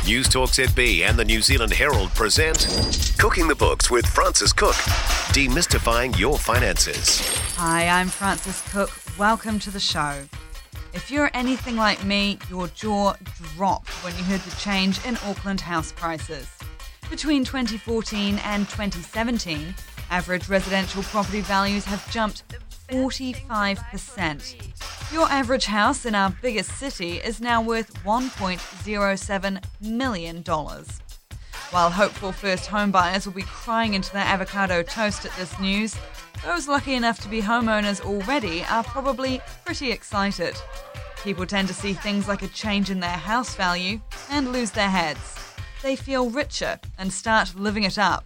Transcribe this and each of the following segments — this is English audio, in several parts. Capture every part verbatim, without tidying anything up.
News Talk Z B and the New Zealand Herald present Cooking the Books with Frances Cook, demystifying your finances. Hi, I'm Frances Cook. Welcome to the show. If you're anything like me, your jaw dropped when you heard the change in Auckland house prices. Between twenty fourteen and twenty seventeen, average residential property values have jumped forty-five percent. Your average house in our biggest city is now worth one point zero seven million dollars. While hopeful first home buyers will be crying into their avocado toast at this news, those lucky enough to be homeowners already are probably pretty excited. People tend to see things like a change in their house value and lose their heads. They feel richer and start living it up.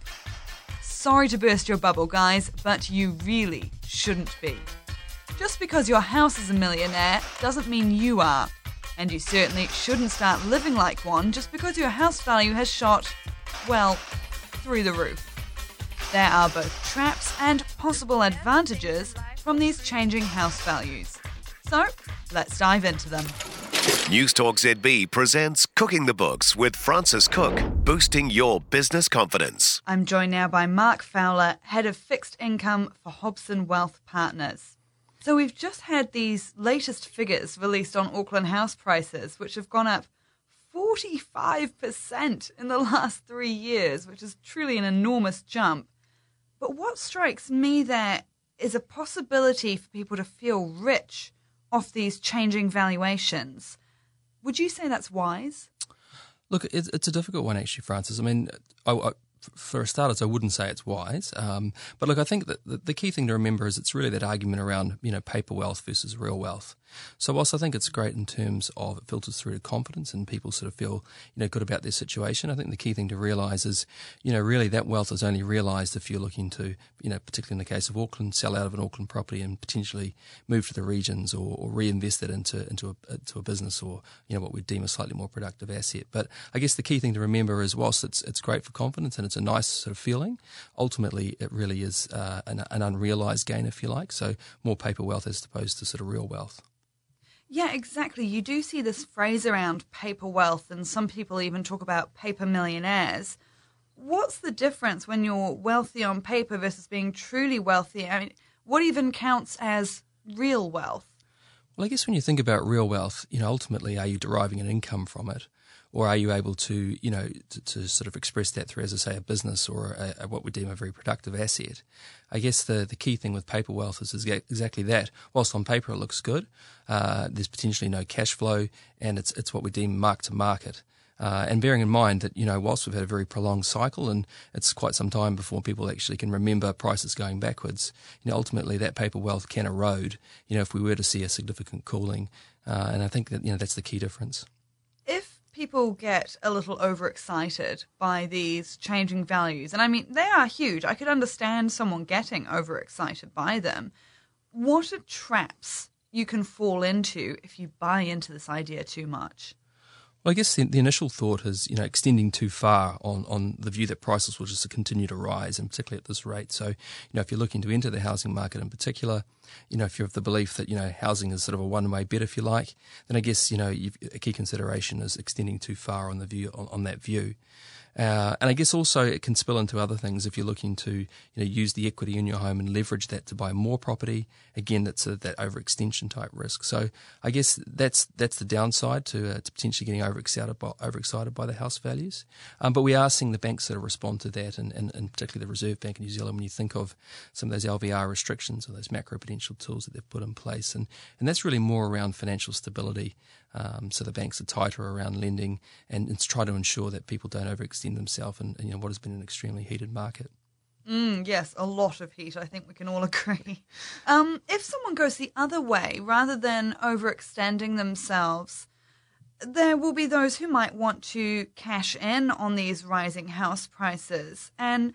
Sorry to burst your bubble, guys, but you really shouldn't be. Just because your house is a millionaire doesn't mean you are. And you certainly shouldn't start living like one just because your house value has shot, well, through the roof. There are both traps and possible advantages from these changing house values. So, let's dive into them. News Talk Z B presents Cooking the Books with Frances Cook, boosting your business confidence. I'm joined now by Mark Fowler, Head of Fixed Income for Hobson Wealth Partners. So we've just had these latest figures released on Auckland house prices, which have gone up forty-five percent in the last three years, which is truly an enormous jump. But what strikes me there is a possibility for people to feel rich off these changing valuations. Would you say that's wise? Look, it's, it's a difficult one, actually, Frances. I mean, I, I, for starters, I wouldn't say it's wise. Um, but look, I think that the, the key thing to remember is it's really that argument around, you know, paper wealth versus real wealth. So whilst I think it's great in terms of it filters through to confidence and people sort of feel, you know, good about their situation, I think the key thing to realise is, you know, really that wealth is only realised if you're looking to, you know, particularly in the case of Auckland, sell out of an Auckland property and potentially move to the regions or, or reinvest it into into a, into a business or, you know, what we deem a slightly more productive asset. But I guess the key thing to remember is whilst it's it's great for confidence and it's a nice sort of feeling, ultimately it really is uh, an, an unrealised gain, if you like. So more paper wealth as opposed to sort of real wealth. Yeah, exactly. You do see this phrase around paper wealth, and some people even talk about paper millionaires. What's the difference when you're wealthy on paper versus being truly wealthy? I mean, what even counts as real wealth? Well, I guess when you think about real wealth, you know, ultimately, are you deriving an income from it? Or are you able to, you know, to, to sort of express that through, as I say, a business or a, a, what we deem a very productive asset? I guess the, the key thing with paper wealth is, is exactly that. Whilst on paper it looks good, uh, there's potentially no cash flow, and it's it's what we deem mark to market. Uh, and bearing in mind that, you know, whilst we've had a very prolonged cycle and it's quite some time before people actually can remember prices going backwards, you know, ultimately that paper wealth can erode, you know, if we were to see a significant cooling. Uh, and I think that, you know, that's the key difference. If people get a little overexcited by these changing values, and I mean, they are huge. I could understand someone getting overexcited by them. What are traps you can fall into if you buy into this idea too much? Well, I guess the, the initial thought is, you know, extending too far on, on the view that prices will just continue to rise, and particularly at this rate. So, you know, if you're looking to enter the housing market in particular, you know, if you're of the belief that, you know, housing is sort of a one-way bet, if you like, then I guess, you know, you've, a key consideration is extending too far on the view on, on that view. Uh, and I guess also it can spill into other things if you're looking to, you know, use the equity in your home and leverage that to buy more property. Again, that's a, that overextension type risk. So I guess that's that's the downside to, uh, to potentially getting overexcited by, overexcited by the house values. Um, but we are seeing the banks sort of respond to that, and, and, and particularly the Reserve Bank in New Zealand, when you think of some of those L V R restrictions or those macro-prudential tools that they've put in place. And, and that's really more around financial stability. Um, so the banks are tighter around lending and, and try to ensure that people don't overextend themselves in, in you know, what has been an extremely heated market. Mm, yes, a lot of heat. I think we can all agree. Um, if someone goes the other way, rather than overextending themselves, there will be those who might want to cash in on these rising house prices. And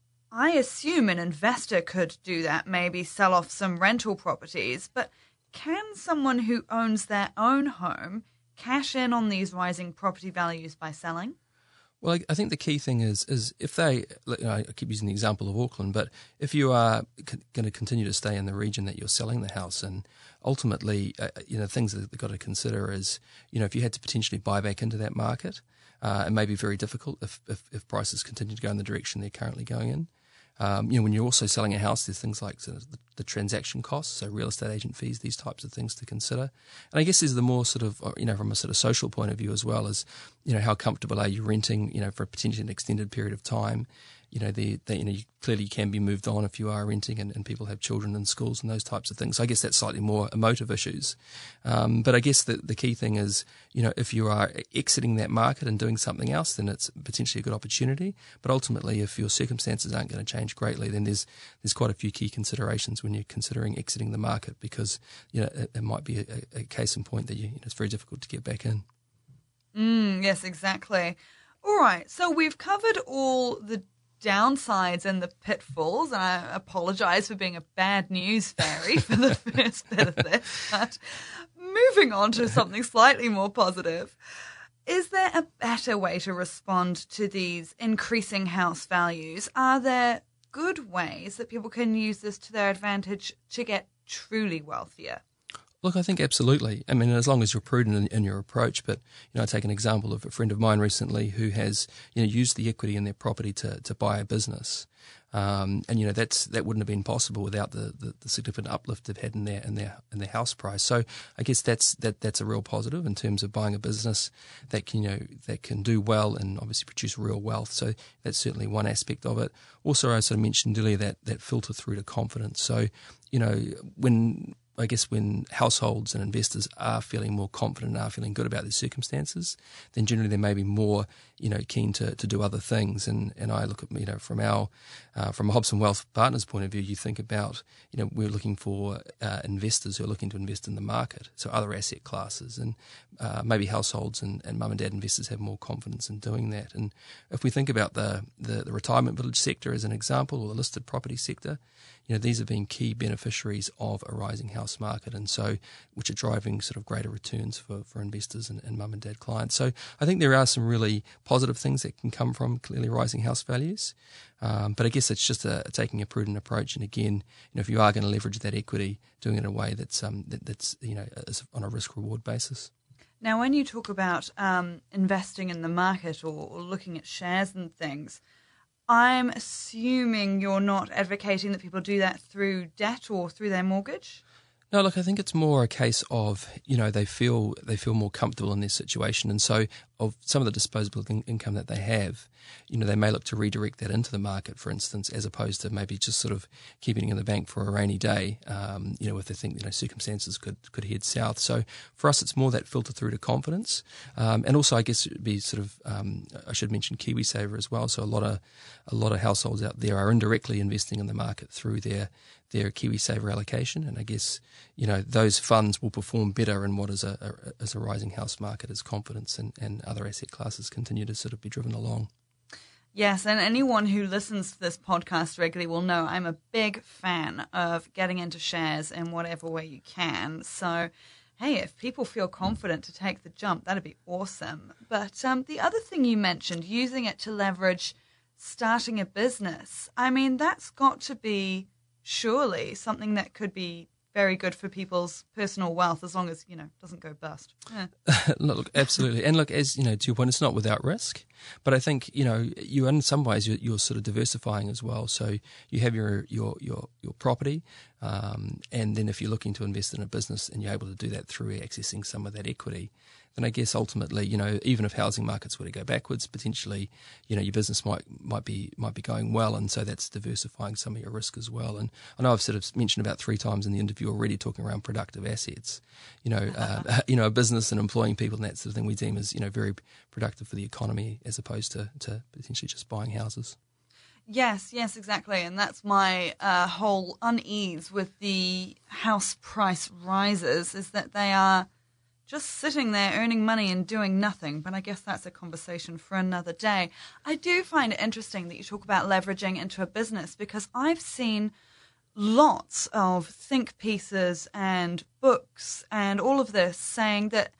I assume an investor could do that, maybe sell off some rental properties. But can someone who owns their own home cash in on these rising property values by selling? Well, I, I think the key thing is is if they, you know, I keep using the example of Auckland, but if you are c- going to continue to stay in the region that you're selling the house in, ultimately, uh, you know, things that they've got to consider is, you know, if you had to potentially buy back into that market, uh, it may be very difficult if, if, if prices continue to go in the direction they're currently going in. Um, you know, when you're also selling a house, there's things like sort of the, the transaction costs, so real estate agent fees, these types of things to consider. And I guess there's the more sort of, you know, from a sort of social point of view as well as, you know, how comfortable are you renting, you know, for potentially an extended period of time. You know, the, the you know, you clearly can be moved on if you are renting and, and people have children in schools and those types of things. So I guess that's slightly more emotive issues. Um, but I guess the, the key thing is, you know, if you are exiting that market and doing something else, then it's potentially a good opportunity. But ultimately, if your circumstances aren't going to change greatly, then there's there's quite a few key considerations when you're considering exiting the market, because, you know, it, it might be a, a case in point that you, you know, it's very difficult to get back in. Mm, yes, exactly. All right. So we've covered all the downsides and the pitfalls, and I apologise for being a bad news fairy for the first bit of this, but moving on to something slightly more positive. Is there a better way to respond to these increasing house values? Are there good ways that people can use this to their advantage to get truly wealthier? Look, I think absolutely. I mean, as long as you're prudent in, in your approach. But, you know, I take an example of a friend of mine recently who has, you know, used the equity in their property to, to buy a business. Um, and, you know, that's that wouldn't have been possible without the, the, the significant uplift they've had in their in their in their house price. So I guess that's that that's a real positive in terms of buying a business that can, you know, that can do well and obviously produce real wealth. So that's certainly one aspect of it. Also, I sort of mentioned earlier that that filter through to confidence. So, you know, when I guess when households and investors are feeling more confident and are feeling good about their circumstances, then generally they may be more, you know, keen to, to do other things. And, and I look at, you know, from our, uh, from a Hobson Wealth Partners point of view, you think about, you know, we're looking for uh, investors who are looking to invest in the market, so other asset classes, and uh, maybe households and, and mum and dad investors have more confidence in doing that. And if we think about the, the, the retirement village sector as an example, or the listed property sector, you know, these have been key beneficiaries of a rising house market, and so which are driving sort of greater returns for, for investors and, and mum and dad clients. So I think there are some really positive things that can come from clearly rising house values. Um, but I guess it's just a, taking a prudent approach. And again, you know, if you are going to leverage that equity, doing it in a way that's um, that, that's you know is on a risk reward basis. Now, when you talk about um, investing in the market or, or looking at shares and things, I'm assuming you're not advocating that people do that through debt or through their mortgage? No, look, I think it's more a case of, you know, they feel they feel more comfortable in their situation. And so of some of the disposable in- income that they have, you know, they may look to redirect that into the market, for instance, as opposed to maybe just sort of keeping it in the bank for a rainy day, um, you know, if they think, you know, circumstances could, could head south. So for us, it's more that filter through to confidence. Um, and also, I guess it would be sort of, um, I should mention KiwiSaver as well. So a lot of a lot of households out there are indirectly investing in the market through their their KiwiSaver allocation, and I guess, you know, those funds will perform better in what is a, a as a rising house market as confidence and, and other asset classes continue to sort of be driven along. Yes, and anyone who listens to this podcast regularly will know I'm a big fan of getting into shares in whatever way you can. So, hey, if people feel confident to take the jump, that'd be awesome. But um, the other thing you mentioned, using it to leverage starting a business, I mean, that's got to be surely something that could be very good for people's personal wealth, as long as, you know, it doesn't go bust. Yeah. Look, absolutely. And look, as you know, to your point, it's not without risk, but I think, you know, you in some ways you're, you're sort of diversifying as well. So you have your your your, your property, um, and then if you're looking to invest in a business and you're able to do that through accessing some of that equity, then I guess ultimately, you know, even if housing markets were to go backwards, potentially, you know, your business might might be might be going well, and so that's diversifying some of your risk as well. And I know I've sort of mentioned about three times in the interview already talking around productive assets. You know, uh, you know, a business and employing people and that sort of thing we deem as, you know, very productive for the economy, as opposed to, to potentially just buying houses. Yes, yes, exactly. And that's my uh, whole unease with the house price rises, is that they are just sitting there earning money and doing nothing. But I guess that's a conversation for another day. I do find it interesting that you talk about leveraging into a business, because I've seen lots of think pieces and books and all of this saying that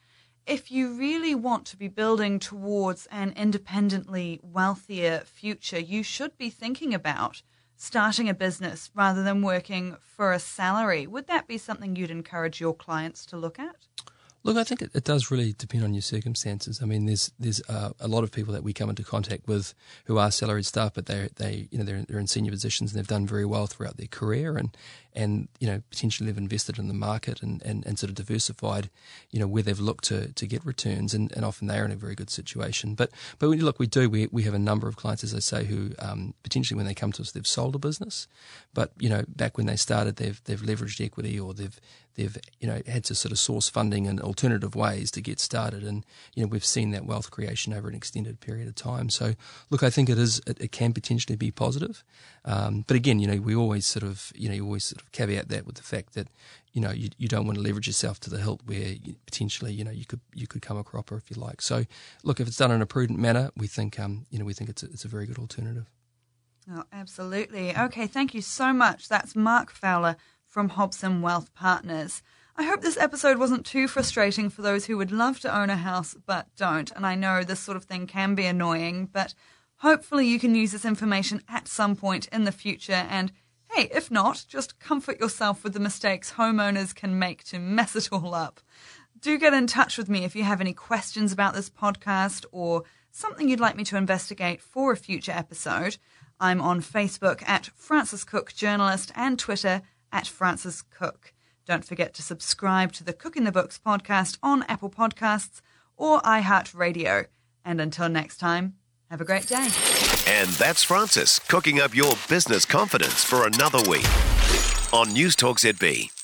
if you really want to be building towards an independently wealthier future, you should be thinking about starting a business rather than working for a salary. Would that be something you'd encourage your clients to look at? Look, I think it, it does really depend on your circumstances. I mean, there's there's uh, a lot of people that we come into contact with who are salaried staff, but they they you know they're they're in senior positions and they've done very well throughout their career, and and you know potentially they've invested in the market and, and, and sort of diversified, you know, where they've looked to, to get returns, and, and often they are in a very good situation. But but when you look, we do we we have a number of clients, as I say, who um, potentially when they come to us they've sold a business, but you know back when they started they've they've leveraged equity or they've they've you know had to sort of source funding in alternative ways to get started, and you know we've seen that wealth creation over an extended period of time. So look, I think it is it, it can potentially be positive, um, but again, you know we always sort of you know you always sort of caveat that with the fact that you know you, you don't want to leverage yourself to the hilt where you, potentially you know you could you could come a cropper if you like. So look, if it's done in a prudent manner, we think um, you know we think it's a, it's a very good alternative. Oh, absolutely. Okay, thank you so much. That's Mark Fowler from Hobson Wealth Partners. I hope this episode wasn't too frustrating for those who would love to own a house but don't. And I know this sort of thing can be annoying, but hopefully you can use this information at some point in the future. And hey, if not, just comfort yourself with the mistakes homeowners can make to mess it all up. Do get in touch with me if you have any questions about this podcast or something you'd like me to investigate for a future episode. I'm on Facebook at Frances Cook Journalist and Twitter at Frances Cook. Don't forget to subscribe to the Cooking the Books podcast on Apple Podcasts or iHeartRadio. And until next time, have a great day. And that's Frances cooking up your business confidence for another week on News Talk Z B.